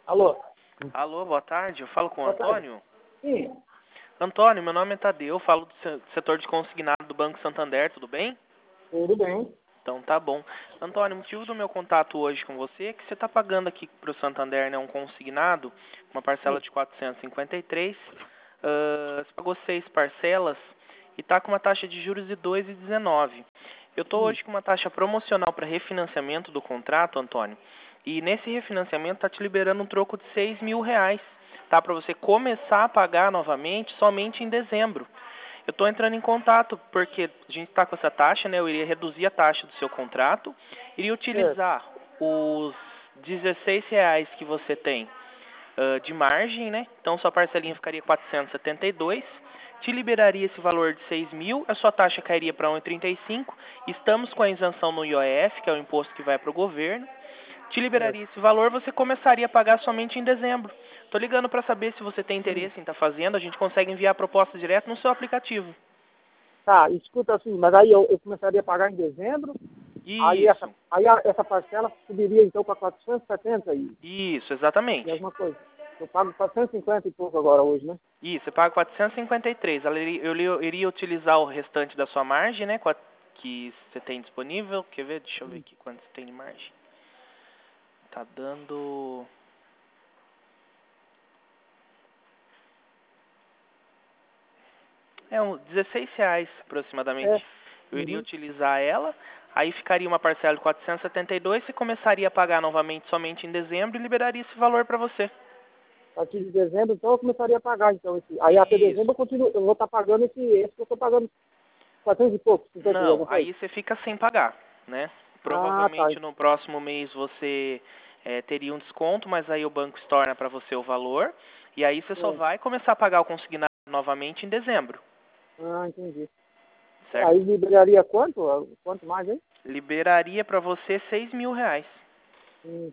Alô? Alô, boa tarde. Eu falo com o Boa tarde. Antônio. Sim, Antônio, meu nome é Tadeu, eu falo do setor de consignado do Banco Santander, tudo bem? tudo bem. Então tá bom. Antônio, o motivo do meu contato hoje com você é que você está pagando aqui para o Santander, né, um consignado, uma parcela Sim. de 453, você pagou 6 parcelas e está com uma taxa de juros de 2,19. Eu estou Hum. hoje com uma taxa promocional para refinanciamento do contrato, Antônio, e nesse refinanciamento está te liberando um troco de R$ 6.000, tá? Para você começar a pagar novamente somente em dezembro. Eu estou entrando em contato porque a gente está com essa taxa, né? Eu iria reduzir a taxa do seu contrato, iria Certo. utilizar os R$ 16 que você tem de margem, né? Então sua parcelinha ficaria 472, te liberaria esse valor de 6.000, a sua taxa cairia para 1,35. Estamos com a isenção no IOF, que é o imposto que vai para o governo. Te Certo. liberaria esse valor, você começaria a pagar somente em dezembro. Tô ligando para saber se você tem Hum. interesse em estar fazendo, a gente consegue enviar a proposta direto no seu aplicativo. Tá, escuta assim, mas aí eu começaria a pagar em dezembro, aí Isso, essa parcela subiria então para 470 isso, e exatamente. alguma coisa. Eu pago 450 e pouco agora hoje, né? Isso, você paga 453. Eu iria utilizar o restante da sua margem, né, que você tem disponível. Quer ver? Deixa eu ver Hum. aqui quanto você tem de margem. Tá dando... uns R$ 16 aproximadamente. É. Eu iria Uhum. utilizar ela, aí ficaria uma parcela de 472, você começaria a pagar novamente somente em dezembro e liberaria esse valor para você. A partir de dezembro, então eu começaria a pagar, então, aí até Isso. dezembro eu vou estar pagando esse que eu estou pagando 400 e pouco, 50 e Não, alguma coisa. aí você fica sem pagar, né? Ah, tá. Provavelmente no próximo mês você teria um desconto, mas aí o banco estorna para você o valor, e aí você só É. vai começar a pagar o consignado novamente em dezembro, Ah, entendi. certo? Aí liberaria quanto? Quanto mais, hein? Liberaria para você R$ 6.000. Hum.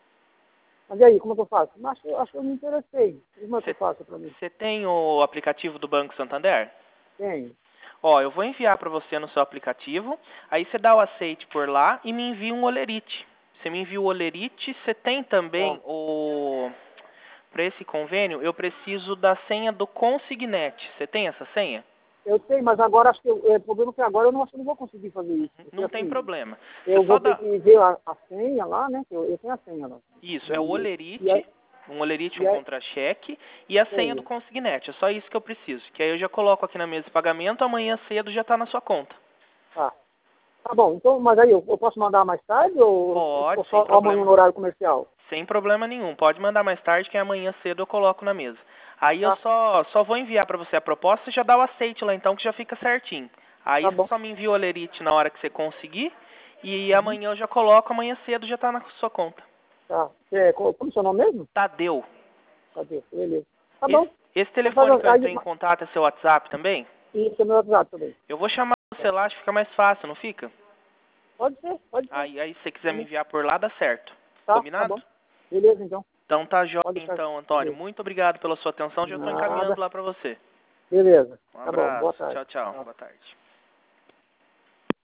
Mas e aí, como é que eu faço? Acho que eu me interessei. Como é que eu Você faço para mim? você tem o aplicativo do Banco Santander? Tenho. Ó, eu vou enviar para você no seu aplicativo, aí você dá o aceite por lá e me envia um olerite. Você me envia o olerite, você tem também Tá. o... Para esse convênio, eu preciso da senha do Consignet. Você tem essa senha? Eu tenho, mas agora acho que o problema é que agora acho que eu não vou conseguir fazer isso. Porque Não tem assim, problema. Você eu só vou ter dá... que ver a senha lá, né? Que eu tenho a senha lá. Isso, é o E, e, aí- olerite, um olerite, e um aí, contra-cheque e a senha do sei. Consignet. É só isso que eu preciso. Que aí eu já coloco aqui na mesa de pagamento, amanhã cedo já está na sua conta. Tá. Tá bom, então, mas aí eu posso mandar mais tarde ou Pode, só sem amanhã problema. no horário comercial? Sem problema nenhum. Pode mandar mais tarde que amanhã cedo eu coloco na mesa. Aí eu Tá, só vou enviar para você a proposta e já dá o aceite lá então que já fica certinho. Aí tá você bom. só me envia o olerite na hora que você conseguir e Uhum. amanhã eu já coloco, amanhã cedo já tá na sua conta. Tá. Como é seu nome mesmo? Tadeu. Cadê? Beleza. Tá Esse, bom. esse Então faz telefone que eu aí, entrei em contato é seu WhatsApp também? isso é meu WhatsApp também. Eu vou chamar você lá, acho que fica mais fácil, não fica? Pode ser, pode ser. Aí se você quiser me Beleza. enviar por lá, dá certo. Tá Combinado? bom. Beleza, então. Então tá jóia Pode deixar. então, Antônio. Beleza. Muito obrigado pela sua atenção. Já estou encaminhando Nada. lá para você. Beleza. Um Tá bom. abraço. Boa tarde. Tchau, tchau. Tchau. Boa tarde.